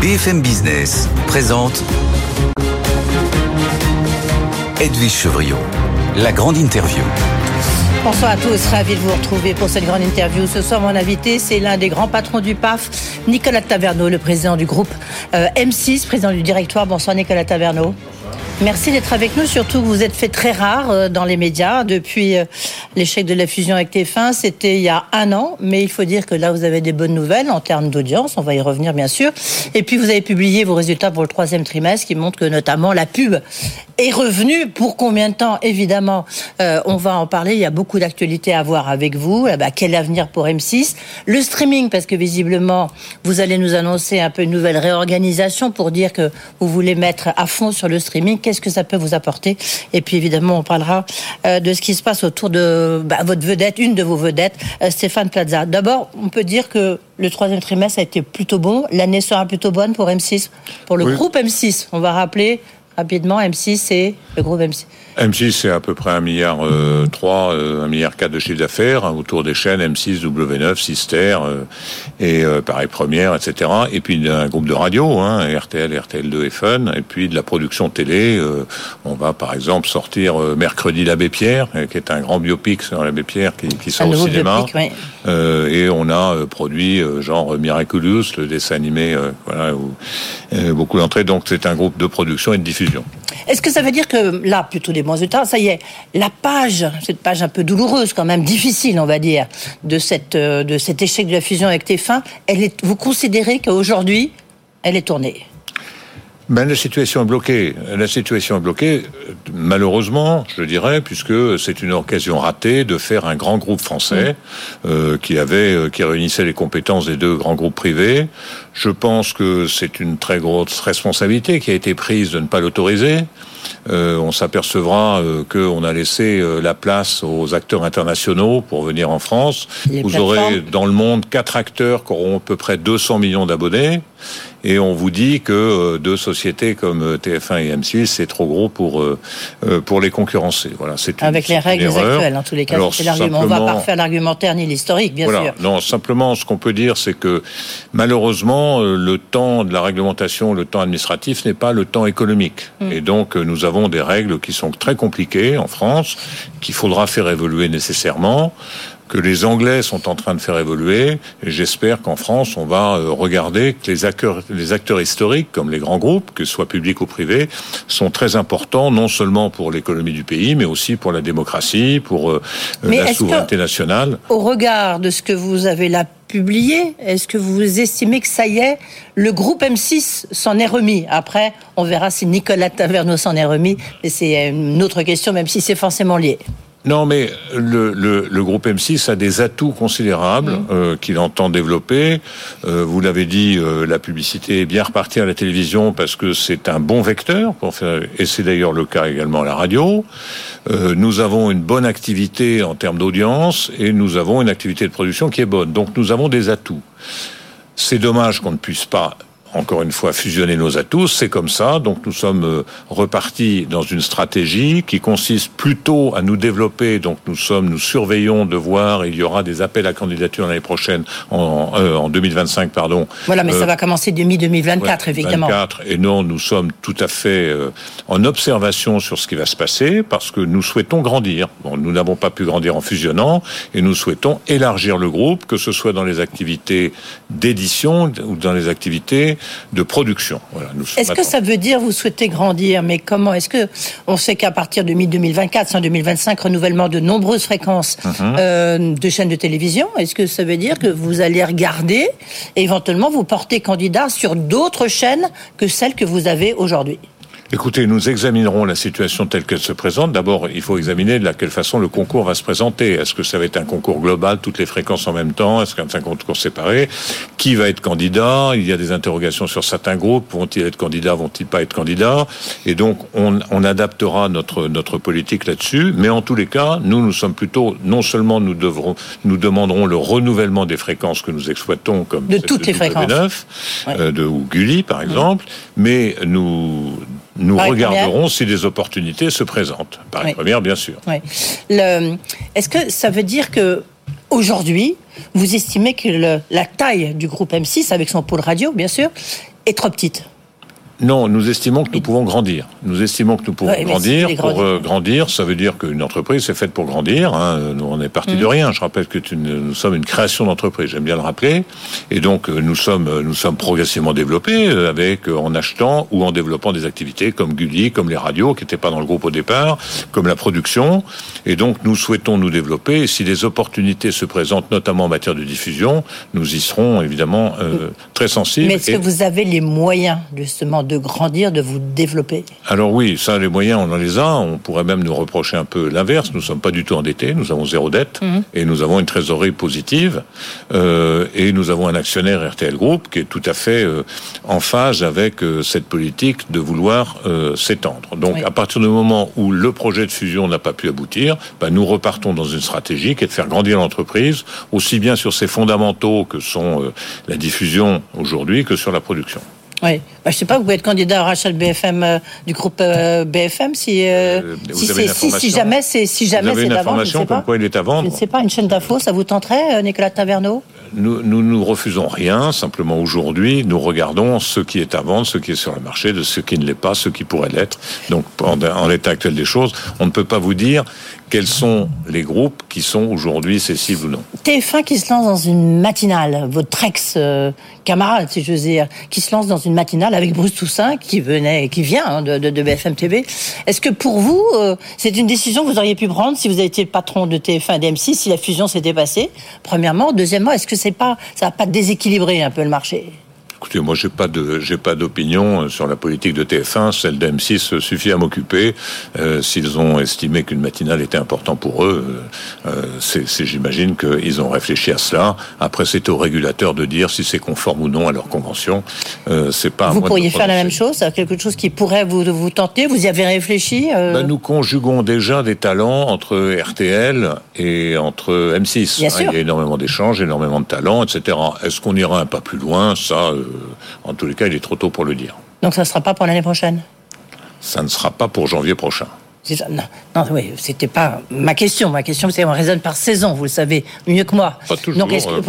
BFM Business présente Edwige Chevrillon, la grande interview. Bonsoir à tous, ravi de vous retrouver pour cette grande interview. Ce soir, mon invité, c'est l'un des grands patrons du PAF, Nicolas Taverneau, le président du groupe M6, président du directoire. Bonsoir Nicolas Taverneau. Merci d'être avec nous, surtout que vous êtes fait très rare dans les médias depuis l'échec de la fusion avec TF1. C'était il y a 1 an, mais il faut dire que là, vous avez des bonnes nouvelles en termes d'audience. On va y revenir, bien sûr. Et puis, vous avez publié vos résultats pour le 3e trimestre qui montrent que, notamment, la pub est revenue. Pour combien de temps, évidemment, on va en parler. Il y a beaucoup d'actualités à voir avec vous. Quel avenir pour M6 ? Le streaming, parce que visiblement, vous allez nous annoncer un peu une nouvelle réorganisation pour dire que vous voulez mettre à fond sur le streaming. Qu'est-ce que ça peut vous apporter ? Et puis, évidemment, on parlera de ce qui se passe autour de votre vedette, une de vos vedettes, Stéphane Plaza. D'abord, on peut dire que le 3e trimestre a été plutôt bon. L'année sera plutôt bonne pour M6, pour le groupe M6. On va rappeler rapidement, M6, c'est le groupe M6. M6, c'est à peu près 1,3 milliard, 1,4 milliard de chiffre d'affaires, autour des chaînes M6, W9, Sister, et Paris Première, etc. Et puis un groupe de radio, RTL, RTL2 et Fun, et puis de la production télé. On va par exemple sortir mercredi l'Abbé Pierre, qui est un grand biopic sur l'Abbé Pierre qui sort au cinéma. Biopic, oui. Et on a produit genre Miraculous, le dessin animé, beaucoup d'entrées. Donc c'est un groupe de production et de diffusion. Est-ce que ça veut dire que là, plutôt des bons résultats, ça y est, cette page un peu douloureuse, quand même difficile, on va dire, de cet échec de la fusion avec TF1, vous considérez qu'aujourd'hui, elle est tournée ? La situation est bloquée. Malheureusement, je dirais, puisque c'est une occasion ratée de faire un grand groupe français qui réunissait les compétences des 2 grands groupes privés. Je pense que c'est une très grosse responsabilité qui a été prise de ne pas l'autoriser. On s'apercevra qu'on a laissé la place aux acteurs internationaux pour venir en France. Vous aurez dans le monde 4 acteurs qui auront à peu près 200 millions d'abonnés. Et on vous dit que 2 sociétés comme TF1 et M6, c'est trop gros pour les concurrencer. Voilà, avec les règles actuelles, en tous les cas. Alors, c'est l'argument. On ne va pas refaire l'argumentaire ni l'historique, bien sûr. Non, simplement, ce qu'on peut dire, c'est que malheureusement, le temps de la réglementation, le temps administratif n'est pas le temps économique. Et donc, nous avons des règles qui sont très compliquées en France, qu'il faudra faire évoluer nécessairement, que les Anglais sont en train de faire évoluer, et j'espère qu'en France, on va regarder que les acteurs historiques, comme les grands groupes, que ce soit publics ou privés, sont très importants, non seulement pour l'économie du pays, mais aussi pour la démocratie, pour la souveraineté nationale. Au regard de ce que vous avez là publié, est-ce que vous estimez que ça y est, le groupe M6 s'en est remis ? Après, on verra si Nicolas Taverneau s'en est remis, mais c'est une autre question, même si c'est forcément lié. Non, mais le groupe M6 a des atouts considérables qu'il entend développer. Vous l'avez dit, la publicité est bien repartie à la télévision parce que c'est un bon vecteur pour faire, et c'est d'ailleurs le cas également à la radio. Nous avons une bonne activité en termes d'audience et nous avons une activité de production qui est bonne. Donc nous avons des atouts. C'est dommage qu'on ne puisse pas, encore une fois, fusionner nos atouts, c'est comme ça. Donc nous sommes repartis dans une stratégie qui consiste plutôt à nous développer. Donc nous surveillons de voir, il y aura des appels à candidature l'année prochaine, en 2025, pardon. Voilà, mais ça va commencer dès 2024, évidemment. 2024, et non, nous sommes tout à fait en observation sur ce qui va se passer, parce que nous souhaitons grandir. Bon, nous n'avons pas pu grandir en fusionnant, et nous souhaitons élargir le groupe, que ce soit dans les activités d'édition ou dans les activités de production. Voilà, est-ce que ça veut dire vous souhaitez grandir, mais comment ? Est-ce que on sait qu'à partir de 2024, en 2025, renouvellement de nombreuses fréquences de chaînes de télévision. Est-ce que ça veut dire que vous allez regarder et éventuellement vous porter candidat sur d'autres chaînes que celles que vous avez aujourd'hui ? Écoutez, nous examinerons la situation telle qu'elle se présente. D'abord, il faut examiner de quelle façon le concours va se présenter. Est-ce que ça va être un concours global, toutes les fréquences en même temps ? Est-ce que c'est un concours séparé ? Qui va être candidat ? Il y a des interrogations sur certains groupes. Vont-ils être candidats ? Vont-ils pas être candidats ? Et donc, on adaptera notre politique là-dessus. Mais en tous les cas, nous sommes plutôt, non seulement nous demanderons le renouvellement des fréquences que nous exploitons, comme de toutes les fréquences, ou Gulli, par exemple, mais nous regarderons si des opportunités se présentent. Paris Première, bien sûr. Oui. Est-ce que ça veut dire que aujourd'hui, vous estimez que la taille du groupe M6, avec son pôle radio, bien sûr, est trop petite. Non, nous estimons que nous pouvons grandir. Nous estimons que nous pouvons grandir. Pour grandir, ça veut dire qu'une entreprise c'est faite pour grandir. Nous, on est parti de rien. Je rappelle que nous sommes une création d'entreprise. J'aime bien le rappeler. Et donc, nous sommes progressivement développés en achetant ou en développant des activités comme Gulli, comme les radios, qui n'étaient pas dans le groupe au départ, comme la production. Et donc, nous souhaitons nous développer. Et si des opportunités se présentent, notamment en matière de diffusion, nous y serons évidemment très sensibles. Mais est-ce que vous avez les moyens, justement, de grandir, de vous développer? Alors oui, ça, les moyens, on en les a. On pourrait même nous reprocher un peu l'inverse. Nous ne sommes pas du tout endettés. Nous avons 0 dette. Et nous avons une trésorerie positive. Et nous avons un actionnaire RTL Group qui est tout à fait en phase avec cette politique de vouloir s'étendre. Donc, à partir du moment où le projet de fusion n'a pas pu aboutir, nous repartons dans une stratégie qui est de faire grandir l'entreprise, aussi bien sur ses fondamentaux que sont la diffusion aujourd'hui que sur la production. Oui, je ne sais pas, vous pouvez être candidat à rachat de BFM, du groupe BFM, si jamais c'est d'avant, je ne sais pas. Comme quoi il est à vendre. Je ne sais pas, une chaîne d'infos, ça vous tenterait, Nicolas Taverneau? Nous refusons rien, simplement aujourd'hui, nous regardons ce qui est à vendre, ce qui est sur le marché, de ce qui ne l'est pas, ce qui pourrait l'être. Donc, en l'état actuel des choses, on ne peut pas vous dire quels sont les groupes qui sont aujourd'hui cessibles ou non. TF1 qui se lance dans une matinale, votre ex-camarade, si j'ose dire, qui se lance dans une matinale avec Bruce Toussaint, qui vient de BFM TV. Est-ce que pour vous, c'est une décision que vous auriez pu prendre si vous avez été le patron de TF1 et d'M6, si la fusion s'était passée, premièrement? Deuxièmement, est-ce que ça va pas déséquilibrer un peu le marché? Écoutez, moi, j'ai pas d'opinion sur la politique de TF1. Celle d'M6 suffit à m'occuper. S'ils ont estimé qu'une matinale était importante pour eux, j'imagine qu'ils ont réfléchi à cela. Après, c'est au régulateur de dire si c'est conforme ou non à leur convention. C'est pas. Vous pourriez faire la même chose, quelque chose qui pourrait vous tenter. Vous y avez réfléchi? Nous conjuguons déjà des talents entre RTL et entre M6. Bien sûr. Il y a énormément d'échanges, énormément de talents, etc. Est-ce qu'on ira un pas plus loin? Ça. En tous les cas, il est trop tôt pour le dire. Donc ça ne sera pas pour l'année prochaine? Ça ne sera pas pour janvier prochain. C'est ça. Non, oui, c'était pas ma question. Ma question, c'est on raisonne par saison, vous le savez mieux que moi. Pas toujours. Donc,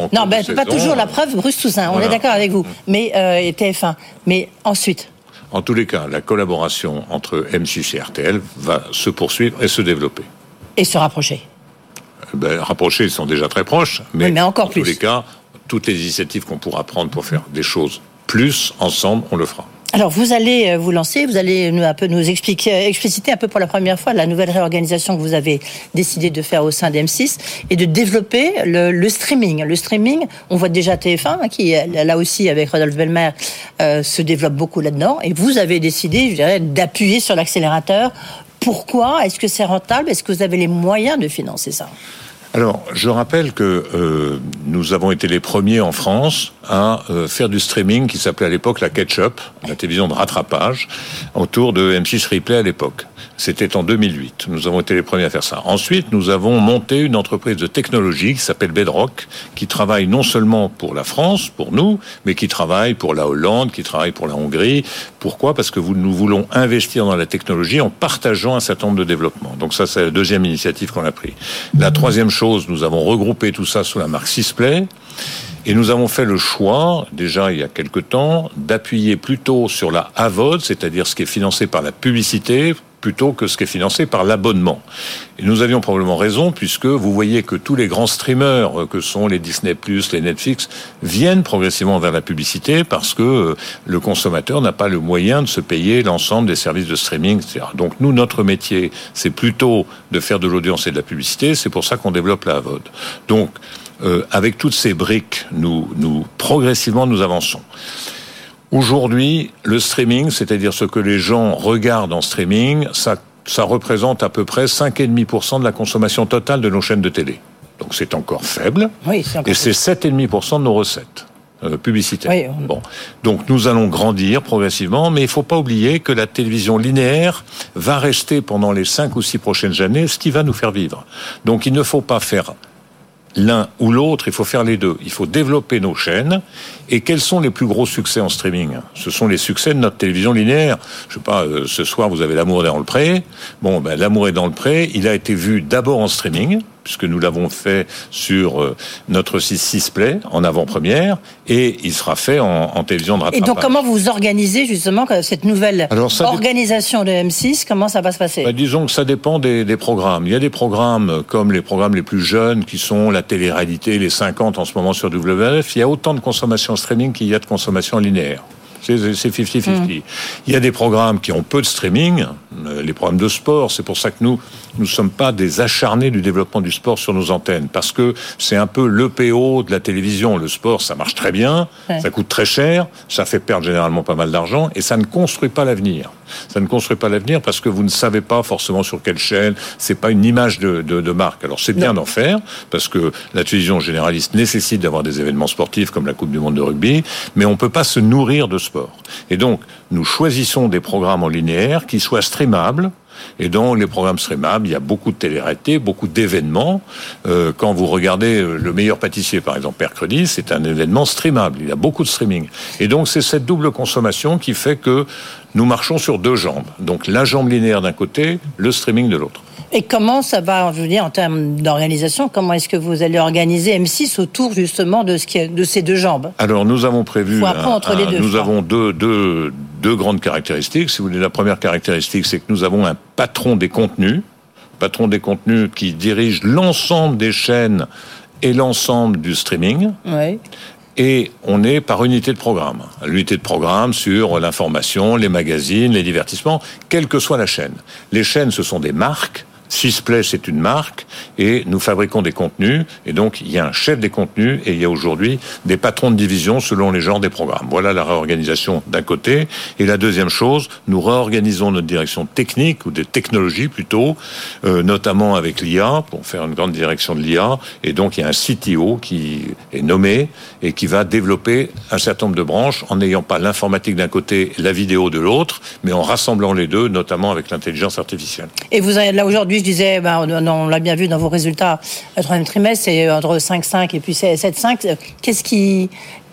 pas toujours. La preuve, Bruce Toussaint, on est d'accord avec vous. Mais TF1. Mais ensuite. En tous les cas, la collaboration entre M6 et RTL va se poursuivre et se développer. Et se rapprocher. Rapprocher, ils sont déjà très proches. Mais encore plus. En tous les cas, toutes les initiatives qu'on pourra prendre pour faire des choses plus ensemble, on le fera. Alors, vous allez vous lancer, vous allez nous expliciter un peu pour la première fois la nouvelle réorganisation que vous avez décidé de faire au sein d'M6 et de développer le streaming. Le streaming, on voit déjà TF1 qui, là aussi, avec Rodolphe Belmer, se développe beaucoup là-dedans. Et vous avez décidé, je dirais, d'appuyer sur l'accélérateur. Pourquoi? Est-ce que c'est rentable? Est-ce que vous avez les moyens de financer ça? Alors, je rappelle que nous avons été les premiers en France à faire du streaming qui s'appelait à l'époque la Catch-up, la télévision de rattrapage, autour de M6 Replay à l'époque. C'était en 2008. Nous avons été les premiers à faire ça. Ensuite, nous avons monté une entreprise de technologie qui s'appelle Bedrock, qui travaille non seulement pour la France, pour nous, mais qui travaille pour la Hollande, qui travaille pour la Hongrie. Pourquoi? Parce que nous voulons investir dans la technologie en partageant un certain nombre de développements. Donc ça, c'est la deuxième initiative qu'on a prise. La troisième chose, nous avons regroupé tout ça sous la marque Sisplay. Et nous avons fait le choix, déjà il y a quelque temps, d'appuyer plutôt sur la AVOD, c'est-à-dire ce qui est financé par la publicité, plutôt que ce qui est financé par l'abonnement. Et nous avions probablement raison, puisque vous voyez que tous les grands streamers, que sont les Disney+, les Netflix, viennent progressivement vers la publicité, parce que le consommateur n'a pas le moyen de se payer l'ensemble des services de streaming, etc. Donc nous, notre métier, c'est plutôt de faire de l'audience et de la publicité, c'est pour ça qu'on développe la AVOD. Donc, avec toutes ces briques, progressivement, nous avançons. Aujourd'hui, le streaming, c'est-à-dire ce que les gens regardent en streaming, ça représente à peu près 5,5% de la consommation totale de nos chaînes de télé. Donc c'est encore faible. Oui, et c'est 7,5% de nos recettes publicitaires. Oui, Bon. Donc nous allons grandir progressivement, mais il ne faut pas oublier que la télévision linéaire va rester pendant les 5 ou 6 prochaines années ce qui va nous faire vivre. Donc il ne faut pas faire l'un ou l'autre, il faut faire les deux. Il faut développer nos chaînes. Et quels sont les plus gros succès en streaming? Ce sont les succès de notre télévision linéaire. Je sais pas, ce soir, vous avez L'amour est dans le pré. Bon, L'amour est dans le pré, il a été vu d'abord en streaming. puisque nous l'avons fait sur notre 6 Play en avant-première, et il sera fait en télévision de rattrapage. Et donc comment vous organisez justement cette nouvelle organisation de M6, comment ça va se passer ? Disons que ça dépend des programmes. Il y a des programmes comme les programmes les plus jeunes qui sont la télé-réalité, les 50 en ce moment sur WF. Il y a autant de consommation streaming qu'il y a de consommation linéaire. C'est 50-50. Il y a des programmes qui ont peu de streaming, les programmes de sport. C'est pour ça que nous ne sommes pas des acharnés du développement du sport sur nos antennes, parce que c'est un peu l'EPO de la télévision. Le sport, ça marche très bien, ça coûte très cher, ça fait perdre généralement pas mal d'argent, et ça ne construit pas l'avenir. Ça ne construit pas l'avenir parce que vous ne savez pas forcément sur quelle chaîne, c'est pas une image de marque. Alors c'est bien d'en faire, parce que la télévision généraliste nécessite d'avoir des événements sportifs comme la Coupe du Monde de rugby, mais on peut pas se nourrir de sport. Et donc, nous choisissons des programmes en linéaire qui soient streamables. Et dans les programmes streamables, il y a beaucoup de télé-réalité, beaucoup d'événements. Quand vous regardez Le Meilleur Pâtissier, par exemple, mercredi, c'est un événement streamable. Il y a beaucoup de streaming. Et donc, c'est cette double consommation qui fait que nous marchons sur deux jambes. Donc, la jambe linéaire d'un côté, le streaming de l'autre. Et comment ça va, je veux dire, en termes d'organisation, comment est-ce que vous allez organiser M6 autour justement de ces deux jambes ? Alors nous avons prévu, nous avons deux grandes caractéristiques. Si vous voulez, la première caractéristique, c'est que nous avons un patron des contenus qui dirige l'ensemble des chaînes et l'ensemble du streaming. Oui. Et on est par unité de programme. L'unité de programme sur l'information, les magazines, les divertissements, quelle que soit la chaîne. Les chaînes, ce sont des marques. 6 Play, c'est une marque, et nous fabriquons des contenus, et donc il y a un chef des contenus, et il y a aujourd'hui des patrons de division selon les genres des programmes. Voilà la réorganisation d'un côté. Et la deuxième chose, nous réorganisons notre direction technique, ou des technologies plutôt, notamment avec l'IA, pour faire une grande direction de l'IA, et donc il y a un CTO qui est nommé, et qui va développer un certain nombre de branches, en n'ayant pas l'informatique d'un côté, la vidéo de l'autre, mais en rassemblant les deux, notamment avec l'intelligence artificielle. Et vous avez là aujourd'hui, je disais, on l'a bien vu dans vos résultats, le troisième trimestre, c'est entre 5,5 et puis 7,5. Qu'est-ce qui...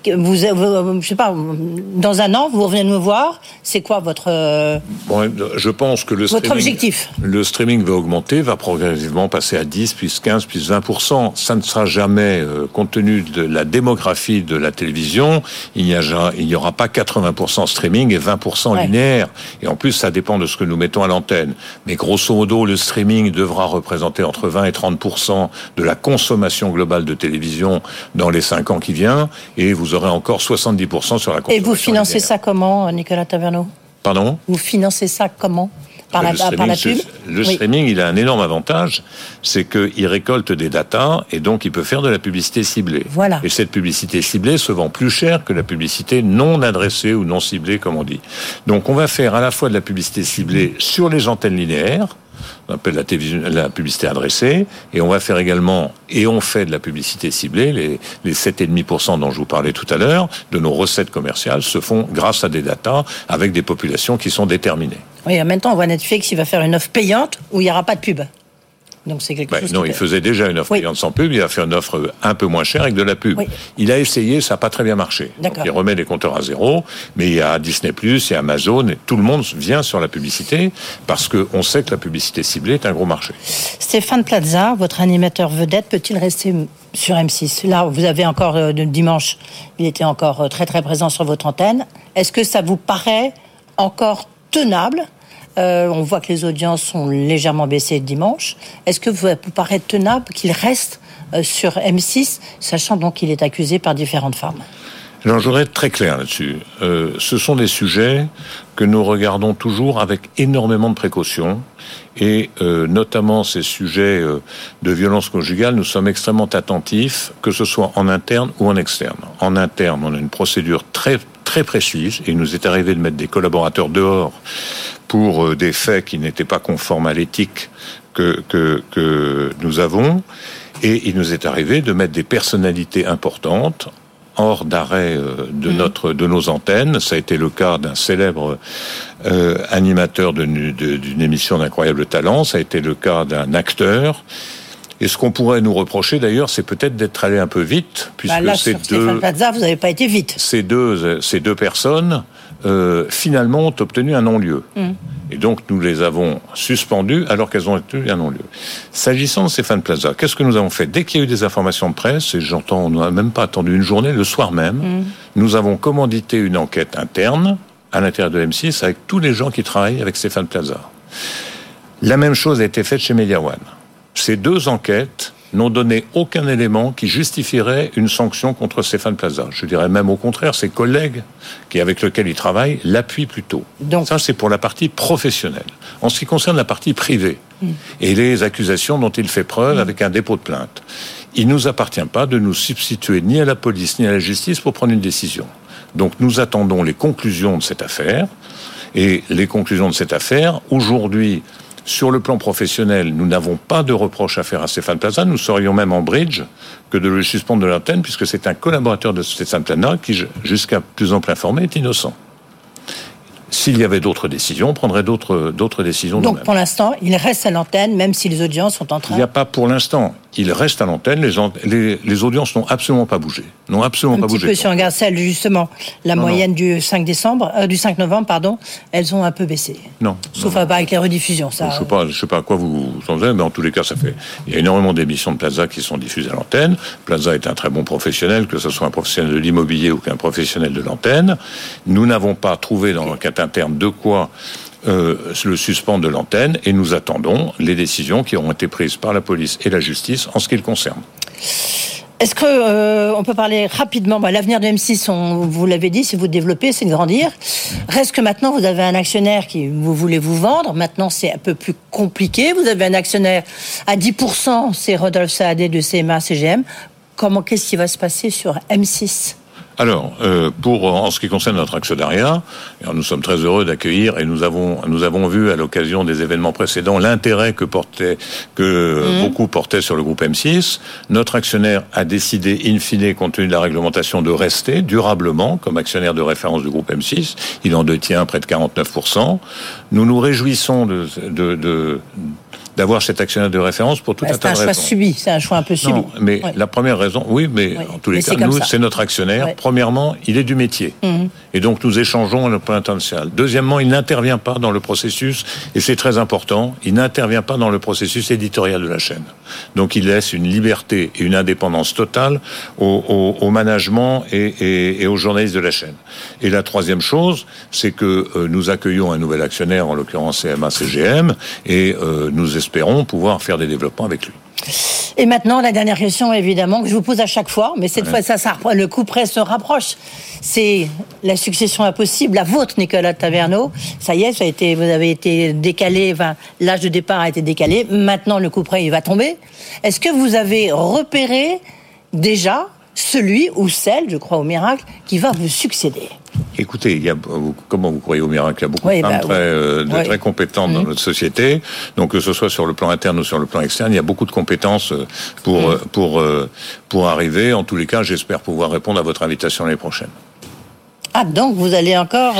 je sais pas, dans un an, vous revenez me voir, c'est quoi votre... je pense que votre objectif. Le streaming va augmenter, va progressivement passer à 10, puis 15, puis 20%. Ça ne sera jamais, compte tenu de la démographie de la télévision, il n'y aura pas 80% streaming et 20% linéaire. Et en plus, ça dépend de ce que nous mettons à l'antenne. Mais grosso modo, le streaming devra représenter entre 20 et 30% de la consommation globale de télévision dans les 5 ans qui viennent, et vous aurez encore 70% sur la consommation. Et vous financez ça comment, Nicolas Taverneau ? Pardon ? Vous financez ça comment ? Par la pub ? Le streaming, il a un énorme avantage, c'est qu'il récolte des datas et donc il peut faire de la publicité ciblée. Voilà. Et cette publicité ciblée se vend plus cher que la publicité non adressée ou non ciblée, comme on dit. Donc on va faire à la fois de la publicité ciblée sur les antennes linéaires, on appelle la publicité adressée, et on va faire également, et on fait de la publicité ciblée, les 7,5% dont je vous parlais tout à l'heure, de nos recettes commerciales se font grâce à des datas avec des populations qui sont déterminées. Oui, en même temps, on voit Netflix, il va faire une offre payante où il n'y aura pas de pub. Donc c'est quelque chose. Non, il faisait déjà une offre payante sans pub, il va faire une offre un peu moins chère avec de la pub. Oui. Il a essayé, ça n'a pas très bien marché. Donc, il remet les compteurs à zéro, mais il y a Disney+, il y a Amazon, et tout le monde vient sur la publicité, parce qu'on sait que la publicité ciblée est un gros marché. Stéphane Plaza, votre animateur vedette, peut-il rester sur M6 ? Là, vous avez encore dimanche, il était encore très très présent sur votre antenne. Est-ce que ça vous paraît encore tenable ? On voit que les audiences sont légèrement baissées dimanche. Est-ce que vous paraît tenable qu'il reste sur M6, sachant donc qu'il est accusé par différentes femmes ? Alors, je voudrais être très clair là-dessus. Ce sont des sujets que nous regardons toujours avec énormément de précaution, et notamment ces sujets de violence conjugale, nous sommes extrêmement attentifs, que ce soit en interne ou en externe. En interne, on a une procédure très très précise, et il nous est arrivé de mettre des collaborateurs dehors pour des faits qui n'étaient pas conformes à l'éthique que nous avons, et il nous est arrivé de mettre des personnalités importantes hors d'arrêt de nos antennes. Ça a été le cas d'un célèbre animateur d'une émission d'Incroyable Talent, ça a été le cas d'un acteur. Et ce qu'on pourrait nous reprocher d'ailleurs, c'est peut-être d'être allé un peu vite, puisque là, sur Stéphane Plaza, vous n'avez pas été vite. Ces deux personnes, finalement, ont obtenu un non-lieu. Et donc, nous les avons suspendues alors qu'elles ont obtenu un non-lieu. S'agissant de Stéphane Plaza, qu'est-ce que nous avons fait? Dès qu'il y a eu des informations de presse, et on n'a même pas attendu une journée, le soir même, nous avons commandité une enquête interne à l'intérieur de M6 avec tous les gens qui travaillent avec Stéphane Plaza. La même chose a été faite chez Media One. Ces deux enquêtes n'ont donné aucun élément qui justifierait une sanction contre Stéphane Plaza. Je dirais même au contraire, ses collègues avec lesquels il travaille l'appuient plutôt. Donc, ça, c'est pour la partie professionnelle. En ce qui concerne la partie privée et les accusations dont il fait preuve avec un dépôt de plainte, il ne nous appartient pas de nous substituer ni à la police ni à la justice pour prendre une décision. Donc nous attendons les conclusions de cette affaire. Et les conclusions de cette affaire, aujourd'hui, sur le plan professionnel, nous n'avons pas de reproche à faire à Stéphane Plaza. Nous serions même en bridge que de le suspendre de l'antenne, puisque c'est un collaborateur de Stéphane Plaza qui, jusqu'à plus ample informé, est innocent. S'il y avait d'autres décisions, on prendrait d'autres décisions. Donc nous-mêmes. pour l'instant, il reste à l'antenne, même si les audiences sont en train... Il n'y a pas pour l'instant. Il reste à l'antenne. Les audiences n'ont absolument pas bougé. Un petit peu, si on regarde celle, justement, la moyenne du 5 novembre, elles ont un peu baissé. Non. Sauf avec les rediffusions, ça. Je sais pas à quoi vous pensez, mais en tous les cas, ça fait. Il y a énormément d'émissions de Plaza qui sont diffusées à l'antenne. Plaza est un très bon professionnel, que ce soit un professionnel de l'immobilier ou qu'un professionnel de l'antenne. Nous n'avons pas trouvé dans l'enquête interne de quoi le suspendre de l'antenne, et nous attendons les décisions qui auront été prises par la police et la justice en ce qui le concerne. Est-ce que on peut parler rapidement l'avenir de M6, vous l'avez dit, si vous développez, c'est de grandir. Reste que maintenant, vous avez un actionnaire qui vous voulez vous vendre. Maintenant, c'est un peu plus compliqué. Vous avez un actionnaire à 10%, c'est Rodolphe Saadé de CMA-CGM. Qu'est-ce qui va se passer sur M6 ? Alors, en ce qui concerne notre actionnariat, nous sommes très heureux d'accueillir, et nous avons vu à l'occasion des événements précédents l'intérêt que beaucoup portaient sur le groupe M6. Notre actionnaire a décidé, in fine, compte tenu de la réglementation, de rester durablement comme actionnaire de référence du groupe M6. Il en détient près de 49%. Nous nous réjouissons d'avoir cet actionnaire de référence pour tout un tas de raisons. C'est un choix un peu subi. Non, mais la première raison, en tous les cas, c'est notre actionnaire. Ouais. Premièrement, il est du métier. Et donc, nous échangeons à le plan international. Deuxièmement, il n'intervient pas dans le processus, et c'est très important, il n'intervient pas dans le processus éditorial de la chaîne. Donc, il laisse une liberté et une indépendance totale au management et aux journalistes de la chaîne. Et la troisième chose, c'est que nous accueillons un nouvel actionnaire, en l'occurrence CMA-CGM, et nous espérons pouvoir faire des développements avec lui. Et maintenant, la dernière question, évidemment, que je vous pose à chaque fois, mais cette fois, le coup près se rapproche. C'est la succession impossible, la vôtre, Nicolas Taverneau. Ça y est, vous avez été décalé, l'âge de départ a été décalé. Maintenant, le coup près, il va tomber. Est-ce que vous avez repéré déjà celui ou celle, je crois au miracle, qui va vous succéder? Écoutez, comment vous croyez au miracle? Il y a beaucoup de femmes très compétentes dans notre société. Donc, que ce soit sur le plan interne ou sur le plan externe, il y a beaucoup de compétences pour arriver. En tous les cas, j'espère pouvoir répondre à votre invitation l'année prochaine. Ah, donc vous allez encore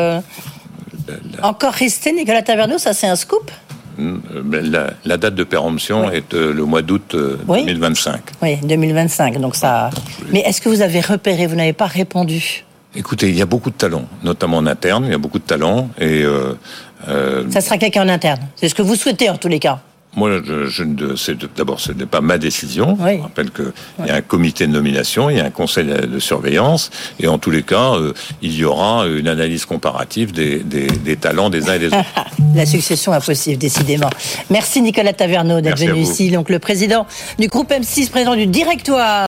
rester, Nicolas Taverneau? Ça, c'est un scoop? La date de péremption est le mois d'août 2025. Oui, 2025. Donc ça. Mais est-ce que vous avez repéré? Vous n'avez pas répondu. Écoutez, il y a beaucoup de talents, notamment en interne. Il y a beaucoup de talents et ça sera quelqu'un en interne. C'est ce que vous souhaitez en tous les cas. Moi, d'abord, ce n'est pas ma décision. Oui. Je rappelle qu'il y a un comité de nomination, il y a un conseil de surveillance, et en tous les cas, il y aura une analyse comparative des talents des uns et des autres. La succession impossible, décidément. Merci Nicolas Taverneau d'être venu ici. Donc le président du groupe M6, président du directoire.